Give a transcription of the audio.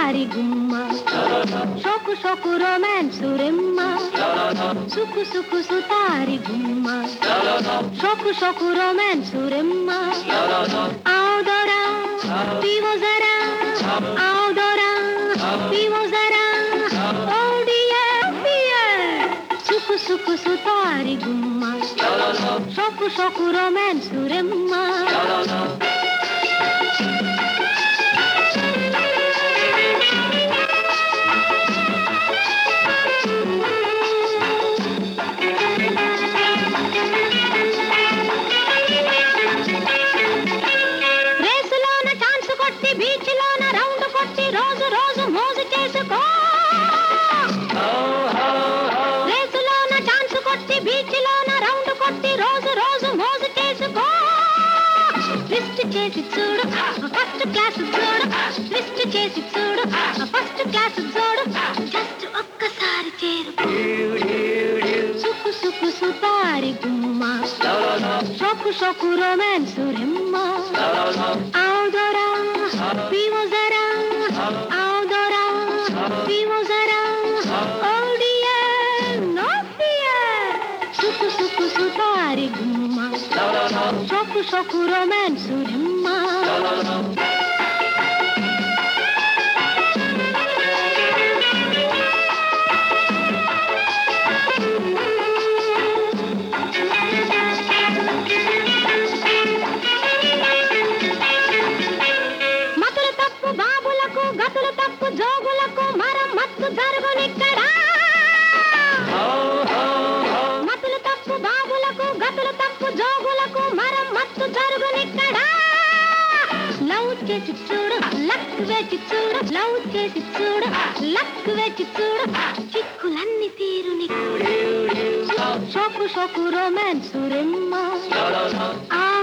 సుతారి గుమ్మ షోకు షోకు రొమాన్స్ రెమ్మ సుకు సుకు సుతారి గుమ్మ షోకు షోకు రొమాన్స్ రెమ్మ आओ दोरा पीवो जरा आओ दोरा पीवो जरा ओ डियर सुकु सुकु सुतारी गुम्मा शोकु शोकु रोमांस रेम्मा చేసి చూడు ఫస్ట్ క్లాస్ చూడు లిస్ట్ చేసి చూడు ఫస్ట్ క్లాస్ చూడు జస్ట్ ఒక్కసారి చేరు సుకు సుకు సుతారి గుమ్మ షోకు షోకు రొమాన్స్ రెమ్మ आओ दोरा पीवो जरा आओ दोरा पीवो जरा ओ डियर नो फियर सुku सुku सुतारी गुम्म शोकु शोकु रोमांस रेम्मा మతులు తప్పు బాబులకు గతులు తప్పు జోగులకు మరమ్మత్తు జరుగునిక్కడా మతులు తప్పు బాబులకు గతులు తప్పు జోగులకు మరమ్మత్తు జరుగునిక్కడా లవ్ చేసి చూడు లక్ వేసి చూడు లవ్ చేసి చూడు లక్ వేసి చూడు చిక్కులన్నీ తీరుని షోకు షోకు రొమాన్స్ రెమ్మ